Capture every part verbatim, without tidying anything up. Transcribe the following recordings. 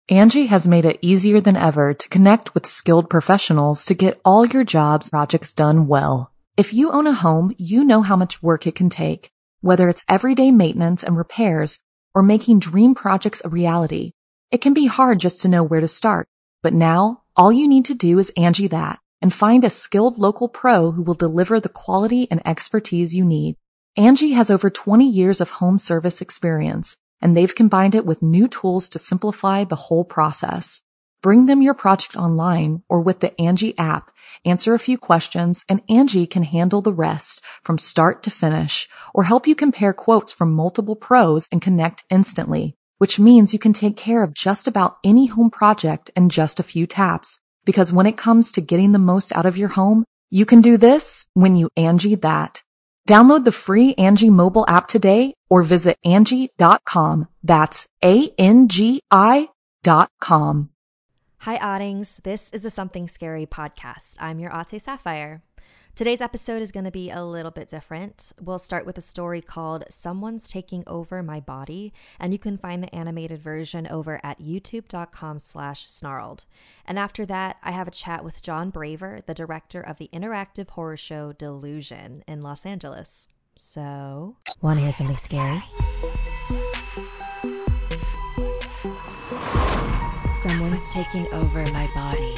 Angie has made it easier than ever to connect with skilled professionals to get all your jobs projects done well. If you own a home, you know how much work it can take, whether it's everyday maintenance and repairs or making dream projects a reality. It can be hard just to know where to start, but now all you need to do is Angie that and find a skilled local pro who will deliver the quality and expertise you need. Angie has over twenty years of home service experience, and they've combined it with new tools to simplify the whole process. Bring them your project online or with the Angie app, answer a few questions, and Angie can handle the rest from start to finish, or help you compare quotes from multiple pros and connect instantly, which means you can take care of just about any home project in just a few taps. Because when it comes to getting the most out of your home, you can do this when you Angie that. Download the free Angie mobile app today or visit Angie dot com. That's A N G I dot com. Hi, Oddings. This is the Something Scary podcast. I'm your Ate Sapphire. Today's episode is going to be a little bit different. We'll start with a story called Someone's Taking Over My Body, and you can find the animated version over at youtube dot com slash snarled. And after that, I have a chat with John Braver, the director of the interactive horror show Delusion in Los Angeles. So, want to hear something scary? Someone's taking over my body.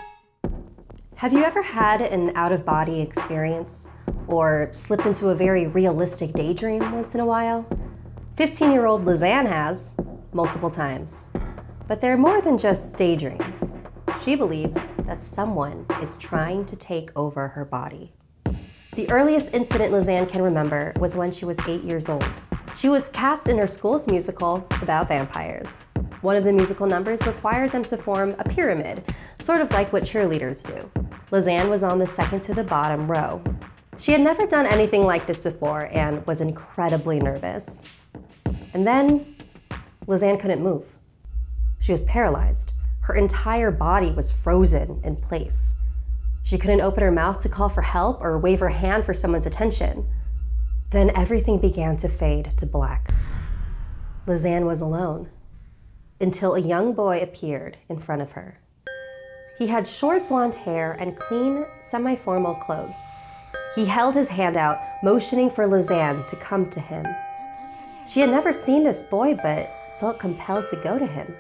Have you ever had an out-of-body experience or slipped into a very realistic daydream once in a while? fifteen-year-old Lizanne has, multiple times. But they're more than just daydreams. She believes that someone is trying to take over her body. The earliest incident Lizanne can remember was when she was eight years old. She was cast in her school's musical about vampires. One of the musical numbers required them to form a pyramid, sort of like what cheerleaders do. Lizanne was on the second to the bottom row. She had never done anything like this before and was incredibly nervous. And then, Lizanne couldn't move. She was paralyzed. Her entire body was frozen in place. She couldn't open her mouth to call for help or wave her hand for someone's attention. Then everything began to fade to black. Lizanne was alone, until a young boy appeared in front of her. He had short blonde hair and clean, semi-formal clothes. He held his hand out, motioning for Lizanne to come to him. She had never seen this boy, but felt compelled to go to him.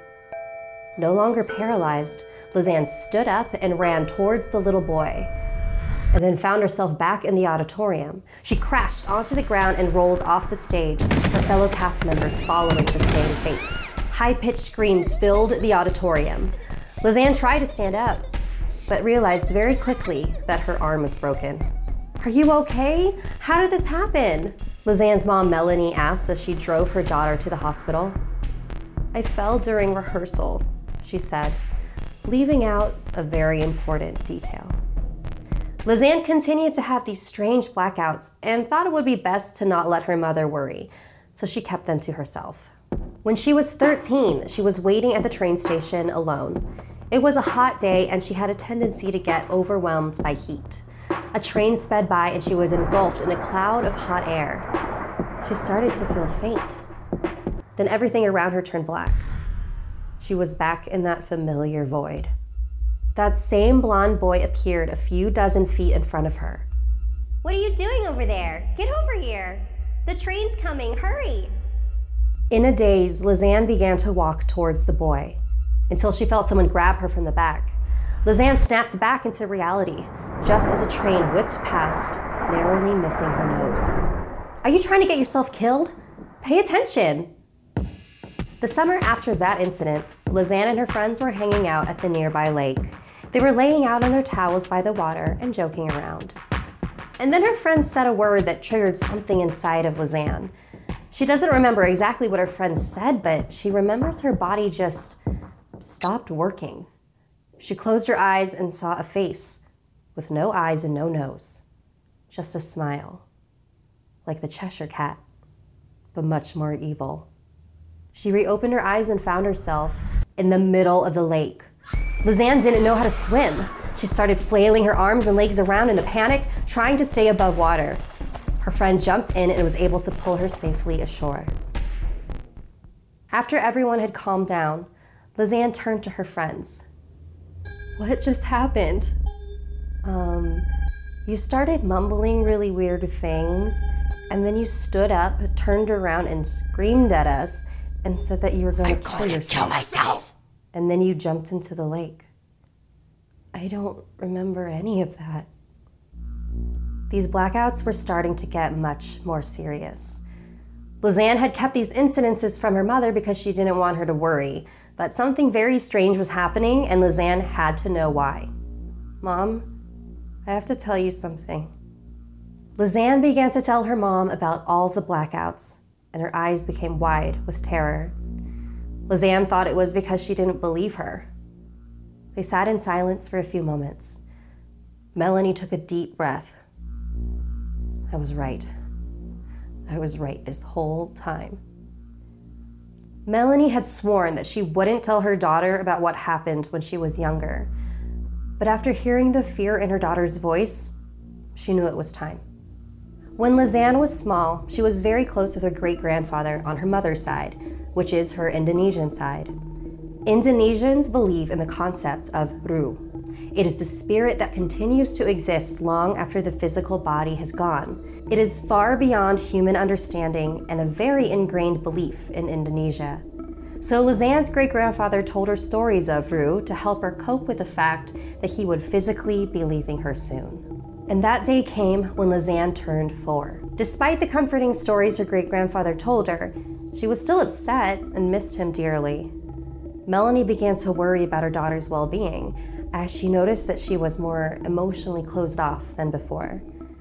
No longer paralyzed, Lizanne stood up and ran towards the little boy, and then found herself back in the auditorium. She crashed onto the ground and rolled off the stage, her fellow cast members following the same fate. High-pitched screams filled the auditorium. Lizanne tried to stand up, but realized very quickly that her arm was broken. "Are you okay? How did this happen?" Lizanne's mom, Melanie, asked as she drove her daughter to the hospital. "I fell during rehearsal," she said, leaving out a very important detail. Lizanne continued to have these strange blackouts and thought it would be best to not let her mother worry, so she kept them to herself. When she was thirteen, she was waiting at the train station alone. It was a hot day and she had a tendency to get overwhelmed by heat. A train sped by and she was engulfed in a cloud of hot air. She started to feel faint. Then everything around her turned black. She was back in that familiar void. That same blonde boy appeared a few dozen feet in front of her. "What are you doing over there? Get over here. The train's coming, hurry." In a daze, Lizanne began to walk towards the boy until she felt someone grab her from the back. Lizanne snapped back into reality just as a train whipped past, narrowly missing her nose. "Are you trying to get yourself killed? Pay attention." The summer after that incident, Lizanne and her friends were hanging out at the nearby lake. They were laying out on their towels by the water and joking around. And then her friend said a word that triggered something inside of Lizanne. She doesn't remember exactly what her friend said, but she remembers her body just stopped working. She closed her eyes and saw a face with no eyes and no nose, just a smile, like the Cheshire Cat, but much more evil. She reopened her eyes and found herself in the middle of the lake. Lizanne didn't know how to swim. She started flailing her arms and legs around in a panic, trying to stay above water. Her friend jumped in and was able to pull her safely ashore. After everyone had calmed down, Lizanne turned to her friends. What just happened? Um, you started mumbling really weird things, and then you stood up, turned around, and screamed at us and said that you were going to kill yourself. kill myself. And then you jumped into the lake. I don't remember any of that. These blackouts were starting to get much more serious. Lizanne had kept these incidences from her mother because she didn't want her to worry, but something very strange was happening and Lizanne had to know why. Mom, I have to tell you something. Lizanne began to tell her mom about all the blackouts, and her eyes became wide with terror. Lizanne thought it was because she didn't believe her. They sat in silence for a few moments. Melanie took a deep breath. I was right. I was right this whole time. Melanie had sworn that she wouldn't tell her daughter about what happened when she was younger. But after hearing the fear in her daughter's voice, she knew it was time. When Lizanne was small, she was very close with her great-grandfather on her mother's side, which is her Indonesian side. Indonesians believe in the concept of Ruh. It is the spirit that continues to exist long after the physical body has gone. It is far beyond human understanding and a very ingrained belief in Indonesia. So Lizanne's great-grandfather told her stories of Ruh to help her cope with the fact that he would physically be leaving her soon. And that day came when Lizanne turned four. Despite the comforting stories her great-grandfather told her, she was still upset and missed him dearly. Melanie began to worry about her daughter's well-being, as she noticed that she was more emotionally closed off than before.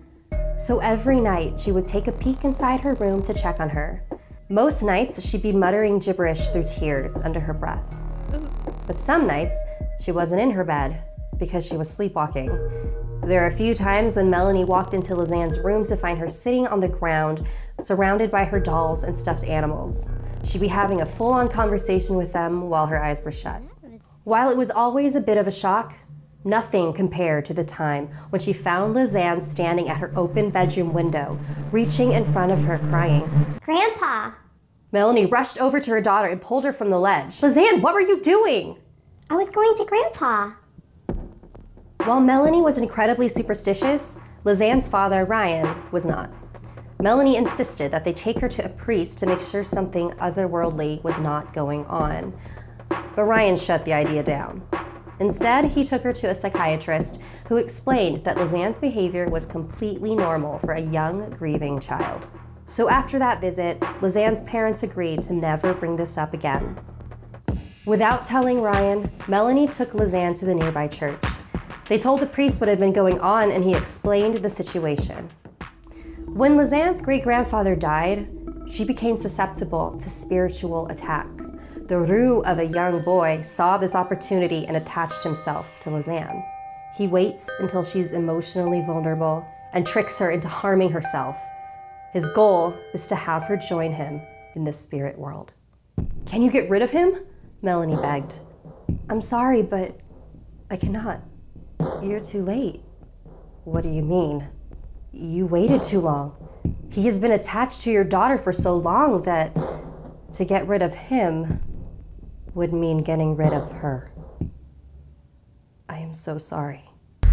So every night, she would take a peek inside her room to check on her. Most nights, she'd be muttering gibberish through tears under her breath. But some nights, she wasn't in her bed because she was sleepwalking. There are a few times when Melanie walked into Lizanne's room to find her sitting on the ground, surrounded by her dolls and stuffed animals. She'd be having a full-on conversation with them while her eyes were shut. While it was always a bit of a shock, nothing compared to the time when she found Lizanne standing at her open bedroom window, reaching in front of her crying. Grandpa! Melanie rushed over to her daughter and pulled her from the ledge. Lizanne, what were you doing? I was going to Grandpa. While Melanie was incredibly superstitious, Lizanne's father, Ryan, was not. Melanie insisted that they take her to a priest to make sure something otherworldly was not going on. But Ryan shut the idea down. Instead, he took her to a psychiatrist who explained that Lizanne's behavior was completely normal for a young, grieving child. So after that visit, Lizanne's parents agreed to never bring this up again. Without telling Ryan, Melanie took Lizanne to the nearby church. They told the priest what had been going on, and he explained the situation. When Lizanne's great-grandfather died, she became susceptible to spiritual attack. The Ruh of a young boy saw this opportunity and attached himself to Lizanne. He waits until she's emotionally vulnerable and tricks her into harming herself. His goal is to have her join him in the spirit world. Can you get rid of him? Melanie begged. I'm sorry, but I cannot. You're too late. What do you mean? You waited too long. He has been attached to your daughter for so long that to get rid of him would mean getting rid of her. I am so sorry.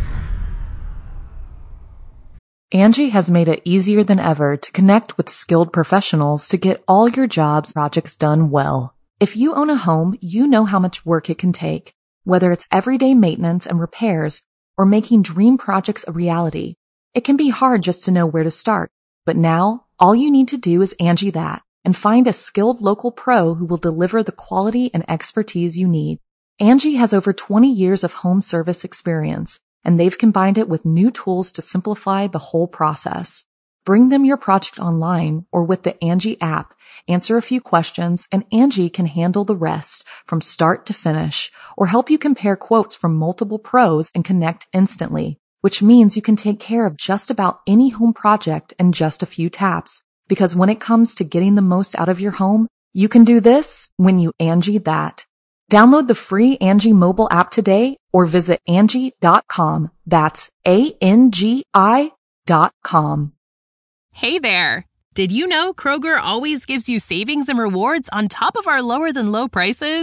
Angie has made it easier than ever to connect with skilled professionals to get all your jobs projects done well. If you own a home, you know how much work it can take, whether it's everyday maintenance and repairs or making dream projects a reality. It can be hard just to know where to start, but now all you need to do is Angie that and find a skilled local pro who will deliver the quality and expertise you need. Angie has over twenty years of home service experience, and they've combined it with new tools to simplify the whole process. Bring them your project online or with the Angie app, answer a few questions, and Angie can handle the rest from start to finish or help you compare quotes from multiple pros and connect instantly, which means you can take care of just about any home project in just a few taps. Because when it comes to getting the most out of your home, you can do this when you Angie that. Download the free Angie mobile app today or visit Angie dot com. That's A N G I dot com. Hey there! Did you know Kroger always gives you savings and rewards on top of our lower than low prices?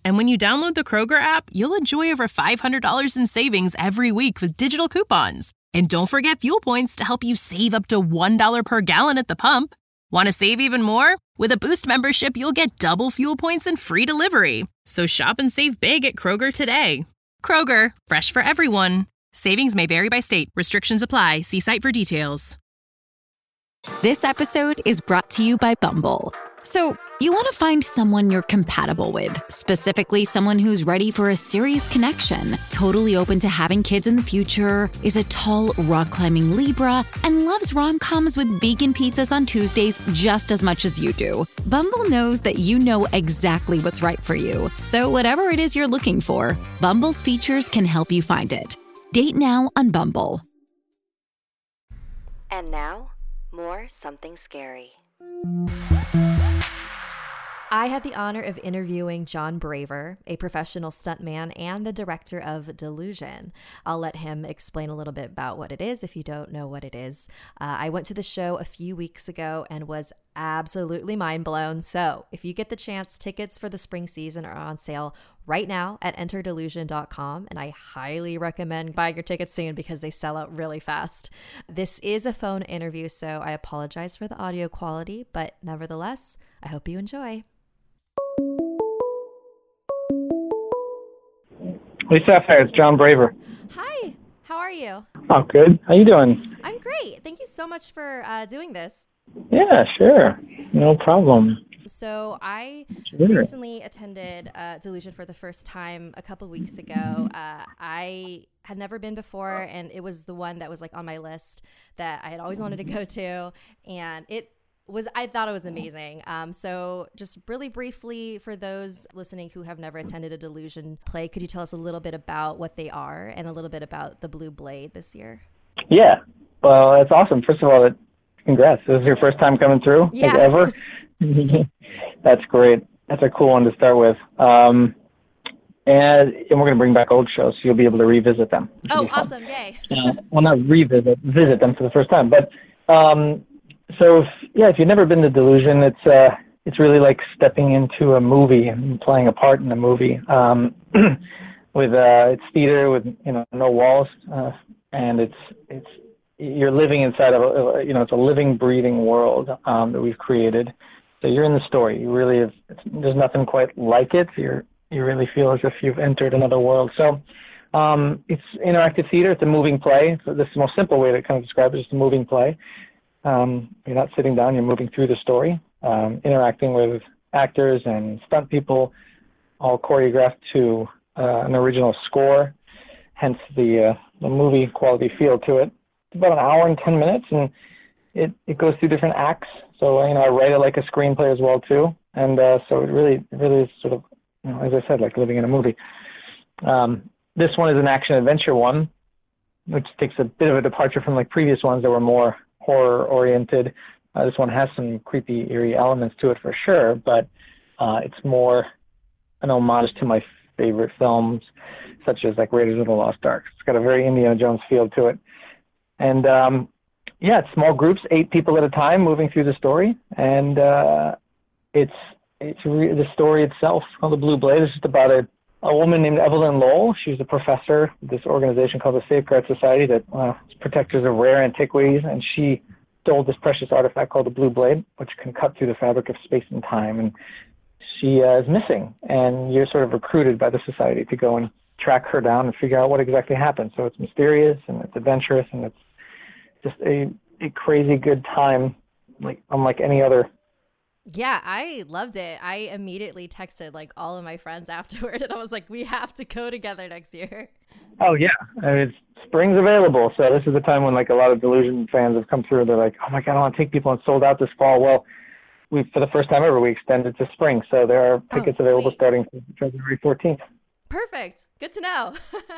And when you download the Kroger app, you'll enjoy over five hundred dollars in savings every week with digital coupons. And don't forget Fuel Points to help you save up to one dollar per gallon at the pump. Want to save even more? With a Boost membership, you'll get double fuel points and free delivery. So shop and save big at Kroger today. Kroger, fresh for everyone. Savings may vary by state. Restrictions apply. See site for details. This episode is brought to you by Bumble. So, you want to find someone you're compatible with, specifically someone who's ready for a serious connection, totally open to having kids in the future, is a tall, rock-climbing Libra, and loves rom-coms with vegan pizzas on Tuesdays just as much as you do. Bumble knows that you know exactly what's right for you. So whatever it is you're looking for, Bumble's features can help you find it. Date now on Bumble. And now, more Something Scary. I had the honor of interviewing John Braver, a professional stuntman and the director of Delusion. I'll let him explain a little bit about what it is if you don't know what it is. Uh, I went to the show a few weeks ago and was absolutely mind blown. So if you get the chance, tickets for the spring season are on sale right now at enter delusion dot com, and I highly recommend buying your tickets soon because they sell out really fast. This is a phone interview, so I apologize for the audio quality, but nevertheless, I hope you enjoy. Hey, Sapphire, it's John Braver. Hi, how are you? Oh, good. How you doing? I'm great. Thank you so much for uh, doing this. Yeah, sure. No problem. So I Sure. recently attended uh, Delusion for the first time a couple weeks ago. Uh, I had never been before, and it was the one that was like on my list that I had always wanted to go to, and it was I thought it was amazing. Um, so just really briefly, for those listening who have never attended a Delusion play, could you tell us a little bit about what they are and a little bit about the Blue Blade this year? Yeah. Well, that's awesome. First of all, congrats. This is your first time coming through, Yeah. like ever. That's great. That's a cool one to start with. Um, and, and we're going to bring back old shows, so you'll be able to revisit them. Oh, awesome. Yay. uh, well, not revisit, visit them for the first time. But um, so, if, yeah, if you've never been to Delusion, it's uh, it's really like stepping into a movie and playing a part in a movie. Um, with uh, it's theater with, you know, no walls, uh, and it's it's you're living inside of a, you know, it's a living, breathing world um, that we've created. So you're in the story. You really have, it's, there's nothing quite like it. You're, you really feel as if you've entered another world. So um, it's interactive theater. It's a moving play. So this is the most simple way to kind of describe it, is a moving play. Um, you're not sitting down. You're moving through the story, um, interacting with actors and stunt people, all choreographed to uh, an original score, hence the, uh, the movie quality feel to it. It's about an hour and ten minutes, and it, it goes through different acts. So, you know, I write it like a screenplay as well, too. And uh, so it really, it really is sort of, you know, as I said, like living in a movie. Um, this one is an action-adventure one, which takes a bit of a departure from like previous ones that were more horror-oriented. Uh, this one has some creepy, eerie elements to it for sure, but uh, it's more an homage to my favorite films, such as like Raiders of the Lost Ark. It's got a very Indiana Jones feel to it. And um, yeah, it's small groups, eight people at a time, moving through the story, and uh, it's it's re- the story itself called The Blue Blade is just about a, a woman named Evelyn Lowell. She's a professor of this organization called the Safeguard Society that uh, is protectors of rare antiquities, and she stole this precious artifact called the Blue Blade, which can cut through the fabric of space and time. And she uh, is missing, and you're sort of recruited by the society to go and track her down and figure out what exactly happened. So it's mysterious and it's adventurous, and it's just a, a crazy good time, like unlike any other. Yeah, I loved it. I immediately texted like all of my friends afterward, and I was like, we have to go together next year. Oh yeah, I mean, it's, spring's available, so this is the time when like a lot of Delusion fans have come through. They're like, oh my god, I want to take people, and sold out this fall. Well, we for the first time ever we extended to spring, so there are tickets oh, available starting February fourteenth. Perfect. Good to know.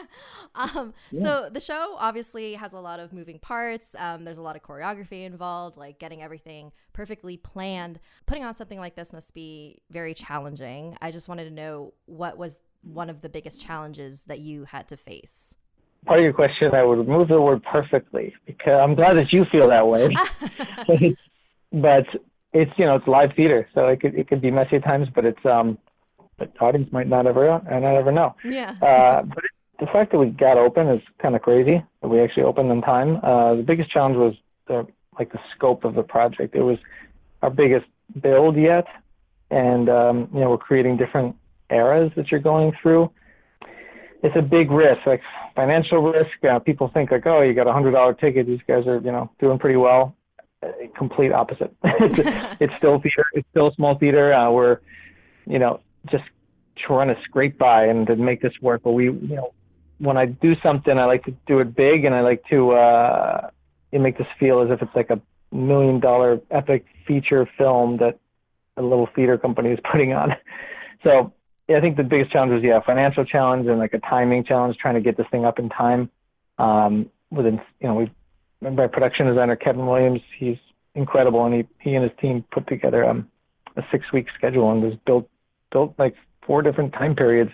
um, yeah. So the show obviously has a lot of moving parts. Um, there's a lot of choreography involved, like getting everything perfectly planned. Putting on something like this must be very challenging. I just wanted to know, what was one of the biggest challenges that you had to face? Part of your question, I would remove the word perfectly, because I'm glad that you feel that way. But it's, you know, it's live theater, so it could it could be messy at times, but it's um but the audience might not ever, uh, not ever know. Yeah. uh, but the fact that we got open is kind of crazy. That we actually opened in time. Uh, the biggest challenge was the like the scope of the project. It was our biggest build yet, and um, you know, we're creating different eras that you're going through. It's a big risk, like financial risk. Uh, people think like, oh, you got a hundred dollar ticket. These guys are, you know, doing pretty well. Uh, complete opposite. it's, it's still theater. It's still a small theater. Uh, we're, you know, just trying to scrape by and to make this work. But we, you know, when I do something, I like to do it big, and I like to uh, make this feel as if it's like a million dollar epic feature film that a little theater company is putting on. So yeah, I think the biggest challenge was, yeah, financial challenge and like a timing challenge, trying to get this thing up in time. Um, within, you know, we, my production designer, Kevin Williams, he's incredible. And he, he and his team put together um, a six week schedule and was built, built like four different time periods.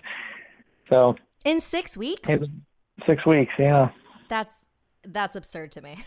So in six weeks, six weeks. Yeah. That's, that's absurd to me.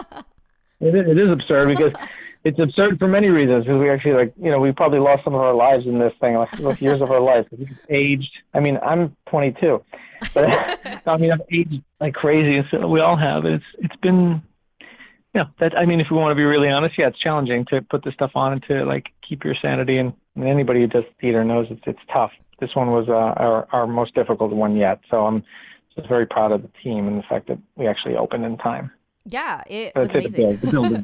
It is, it is absurd because it's absurd for many reasons. Because we actually, like, you know, we probably lost some of our lives in this thing, like, like years of our life. We've aged. I mean, I'm twenty-two, but I mean, I've aged like crazy. So we all have. It's it's been, you know, that. I mean, if we want to be really honest, yeah, it's challenging to put this stuff on and to like keep your sanity. And, and anybody who does theater knows it's it's tough. This one was uh, our our most difficult one yet. So I'm just very proud of the team and the fact that we actually opened in time. Yeah, it was amazing.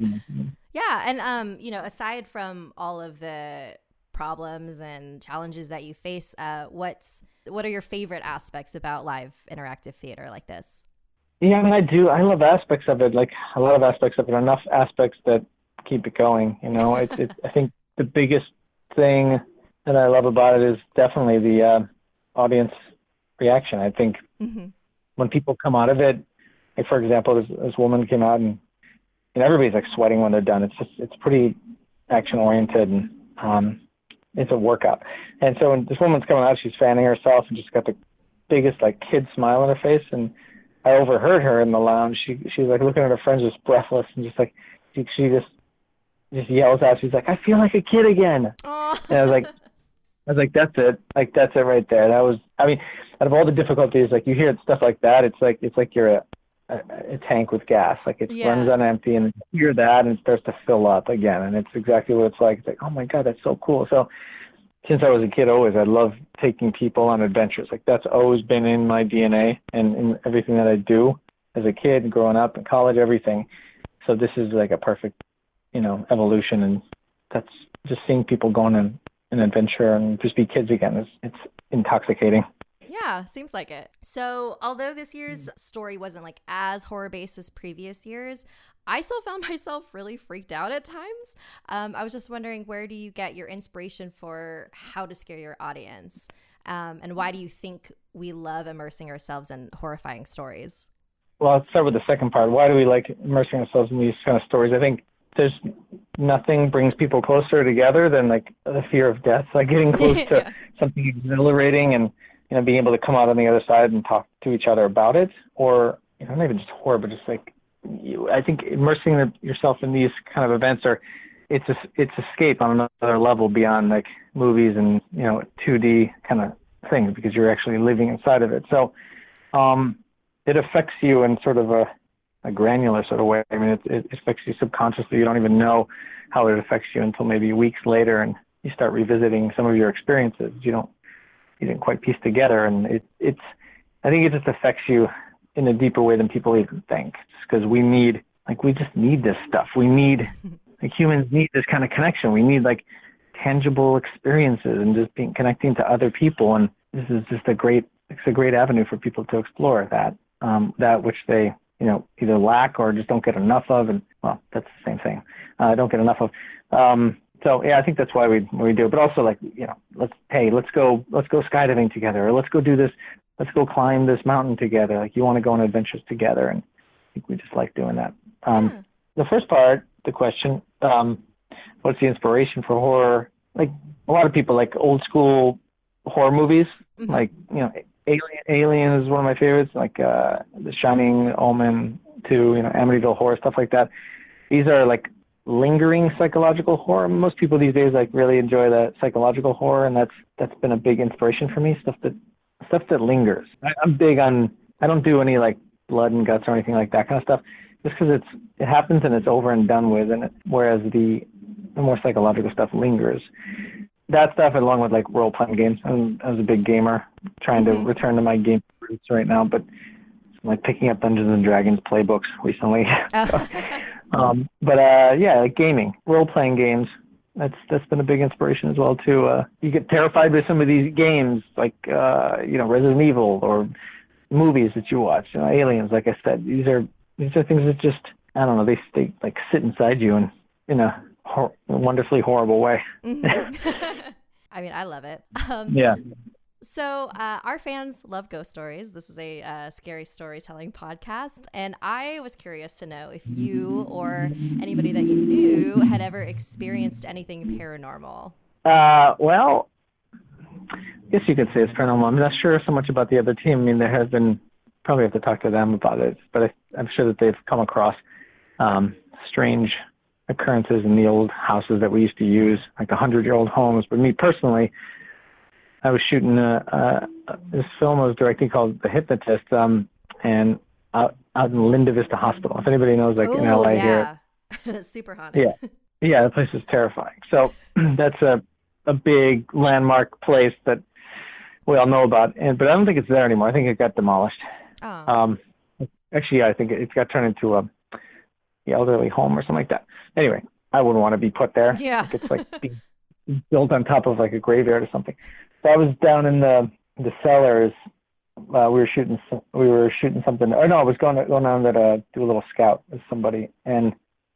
Yeah, and um, you know, aside from all of the problems and challenges that you face, uh, what's what are your favorite aspects about live interactive theater like this? Yeah, I mean, I do. I love aspects of it, like a lot of aspects of it. Enough aspects that keep it going. You know, it's. It, I think the biggest thing that I love about it is definitely the uh, audience reaction. I think mm-hmm. when people come out of it. Like, for example, this, this woman came out and, and everybody's like sweating when they're done. It's just, it's pretty action oriented and um, it's a workout. And so when this woman's coming out, she's fanning herself and just got the biggest like kid smile on her face. And I overheard her in the lounge. She she's like looking at her friends just breathless and just like, she, she just, just yells out. She's like, I feel like a kid again. Aww. And I was like, I was like, that's it. Like, that's it right there. That was, I mean, out of all the difficulties, like you hear stuff like that, it's like, it's like you're a, A, a tank with gas, like it yeah. runs on empty, and you hear that and it starts to fill up again, and it's exactly what it's like. It's like, oh my god, that's so cool. So since I was a kid, always I love taking people on adventures. Like that's always been in my D N A and in everything that I do as a kid, growing up in college, everything. So this is like a perfect, you know, evolution, and that's just seeing people go on an, an adventure and just be kids again. It's, it's intoxicating. Yeah, seems like it. So although this year's story wasn't like as horror-based as previous years, I still found myself really freaked out at times. Um, I was just wondering, where do you get your inspiration for how to scare your audience? Um, and why do you think we love immersing ourselves in horrifying stories? Well, I'll start with the second part. Why do we like immersing ourselves in these kind of stories? I think there's nothing brings people closer together than like the fear of death, like getting close yeah. to something exhilarating and, you know, being able to come out on the other side and talk to each other about it, or, you know, not even just horror, but just like, you, I think immersing the, yourself in these kind of events are, it's a, it's escape on another level beyond like movies and, you know, two D kind of things, because you're actually living inside of it. So um, it affects you in sort of a, a granular sort of way. I mean, it, it affects you subconsciously. You don't even know how it affects you until maybe weeks later, and you start revisiting some of your experiences. You don't, you didn't quite piece together, and it, it's, I think it just affects you in a deeper way than people even think, because we need, like, we just need this stuff. We need, like, humans need this kind of connection. We need like tangible experiences and just being connecting to other people. And this is just a great, it's a great avenue for people to explore that, um, that which they, you know, either lack or just don't get enough of. And well, that's the same thing. Uh, don't get enough of. Um, So yeah, I think that's why we we do it. But also, like, you know, let's hey, let's go let's go skydiving together, or let's go do this, let's go climb this mountain together. Like, you want to go on adventures together, and I think we just like doing that. Um, yeah. The first part, the question, um, what's the inspiration for horror? Like, a lot of people like old school horror movies, mm-hmm. like, you know, Alien, Alien is one of my favorites, like uh, The Shining, Omen, two, you know, Amityville Horror, stuff like that. These are like lingering psychological horror. Most people these days like really enjoy the psychological horror, and that's that's been a big inspiration for me. Stuff that stuff that lingers. I, I'm big on. I don't do any like blood and guts or anything like that kind of stuff, just because it's it happens and it's over and done with. And it, whereas the the more psychological stuff lingers. That stuff, along with like role playing games. I'm, I was a big gamer, trying mm-hmm. to return to my game roots right now, but I'm like picking up Dungeons and Dragons playbooks recently. Oh. so, um, but uh, yeah, like gaming, role playing games. That's that's been a big inspiration as well too. Uh, you get terrified with some of these games, like uh, you know Resident Evil or movies that you watch. You know, Aliens, like I said, these are these are things that just I don't know. They they like sit inside you and in a hor- wonderfully horrible way. Mm-hmm. I mean, I love it. Um, yeah. So uh, our fans love ghost stories. This is a uh, scary storytelling podcast. And I was curious to know if you or anybody that you knew had ever experienced anything paranormal. Uh, well, I guess you could say it's paranormal. I'm not sure so much about the other team. I mean, there has been, probably have to talk to them about it, but I, I'm sure that they've come across um, strange occurrences in the old houses that we used to use, like the hundred-year-old homes. But me personally, I was shooting a, a, this film I was directing called The Hypnotist, um, and out out in Linda Vista Hospital. If anybody knows, like Ooh, in L A yeah. here, super haunted. Yeah, yeah, the place is terrifying. So that's a a big landmark place that we all know about, and but I don't think it's there anymore. I think it got demolished. Oh. Um, actually, yeah, I think it, it got turned into a the elderly home or something like that. Anyway, I wouldn't want to be put there. Yeah. It's like being built on top of like a graveyard or something. So I was down in the the cellars. Uh, we were shooting we were shooting something. Or no, I was going going on to uh, do a little scout with somebody, and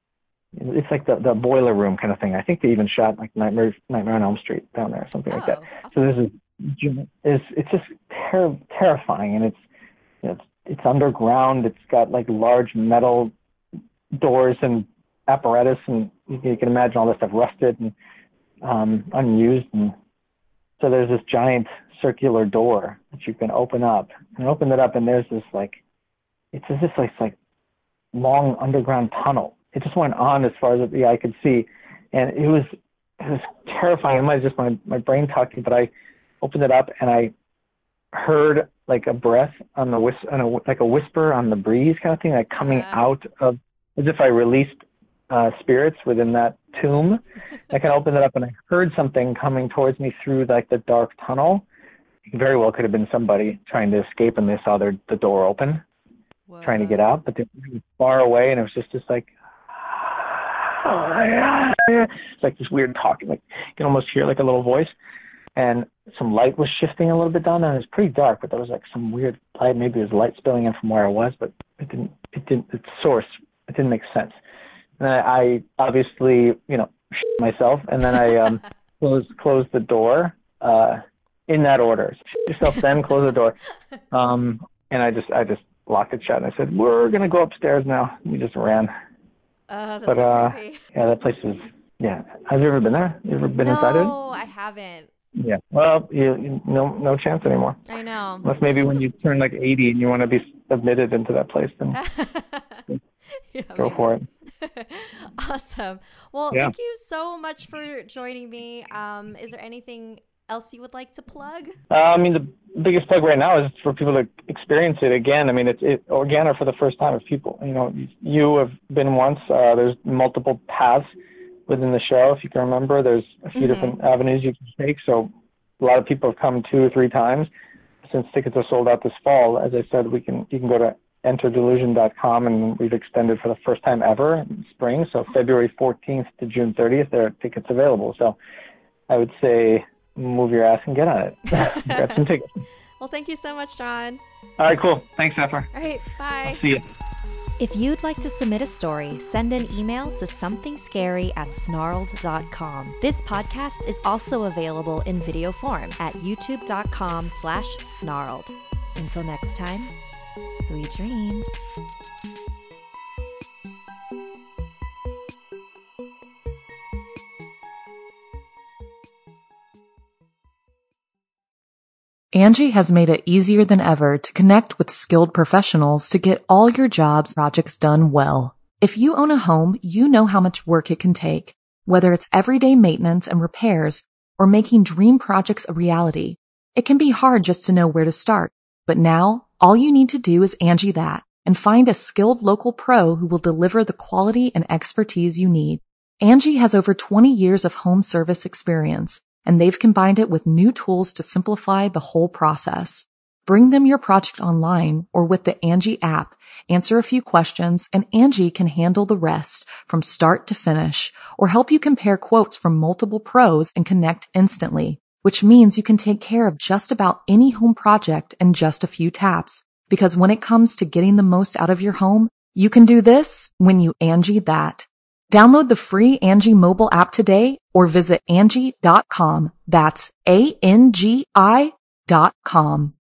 it's like the the boiler room kind of thing. I think they even shot like Nightmare Nightmare on Elm Street down there or something oh, like that. Awesome. So this is it's it's just ter- terrifying, and it's you know, it's it's underground. It's got like large metal doors and apparatus, and you, you can imagine all this stuff rusted and um, unused. And so there's this giant circular door that you can open up, and I opened it up, and there's this like, it's as if like, it's like long underground tunnel. It just went on as far as the eye could see, and it was it was terrifying. It might just my my brain talking, but I opened it up and I heard like a breath on the whis- on a, like a whisper on the breeze kind of thing, like coming yeah. out of, as if I released uh, spirits within that tomb. I kind of opened it up and I heard something coming towards me through like the dark tunnel. It very well could have been somebody trying to escape, and they saw their the door open, Whoa. trying to get out, but they were far away, and it was just just like, it's like this weird talking, like you can almost hear like a little voice, and some light was shifting a little bit down there. It was pretty dark, but there was like some weird light. Maybe it was light spilling in from where I was, but it didn't. It didn't. Its source. It didn't make sense. And I, I obviously, you know, shit myself, and then I um, closed closed the door uh, in that order. Shit yourself, then close the door, um, and I just I just locked it shut. And I said, "We're gonna go upstairs now." We just ran. Uh, that's but so uh, creepy. yeah, that place is. Yeah, have you ever been there? You ever been no, inside it? No, I haven't. Yeah. Well, you, you no no chance anymore. I know. Unless maybe when you turn like eighty and you want to be admitted into that place, then yeah, go maybe. for it. Awesome. Well, yeah. thank you so much for joining me. Um, is there anything else you would like to plug? Uh, I mean, the biggest plug right now is for people to experience it again. I mean, it's it, again or for the first time. If people, you know, you have been once. Uh, there's multiple paths within the show. If you can remember, there's a few mm-hmm. different avenues you can take. So a lot of people have come two or three times since tickets are sold out this fall. As I said, we can you can go to enter delusion dot com, and we've extended for the first time ever in spring. So February fourteenth to June thirtieth, there are tickets available. So I would say move your ass and get on it. Grab some tickets. Well, thank you so much, John. All right, cool. Thanks, Sapphire. All right, bye. I'll see you. If you'd like to submit a story, send an email to somethingscary at snarled dot com. This podcast is also available in video form at youtube dot com slash snarled. Until next time, sweet dreams. Angie has made it easier than ever to connect with skilled professionals to get all your jobs projects done well. If you own a home, you know how much work it can take, whether it's everyday maintenance and repairs or making dream projects a reality. It can be hard just to know where to start, but now all you need to do is Angie that and find a skilled local pro who will deliver the quality and expertise you need. Angie has over twenty years of home service experience, and they've combined it with new tools to simplify the whole process. Bring them your project online or with the Angie app, answer a few questions, and Angie can handle the rest from start to finish or help you compare quotes from multiple pros and connect instantly, which means you can take care of just about any home project in just a few taps. Because when it comes to getting the most out of your home, you can do this when you Angie that. Download the free Angie mobile app today or visit Angie dot com. That's A N G I dot com.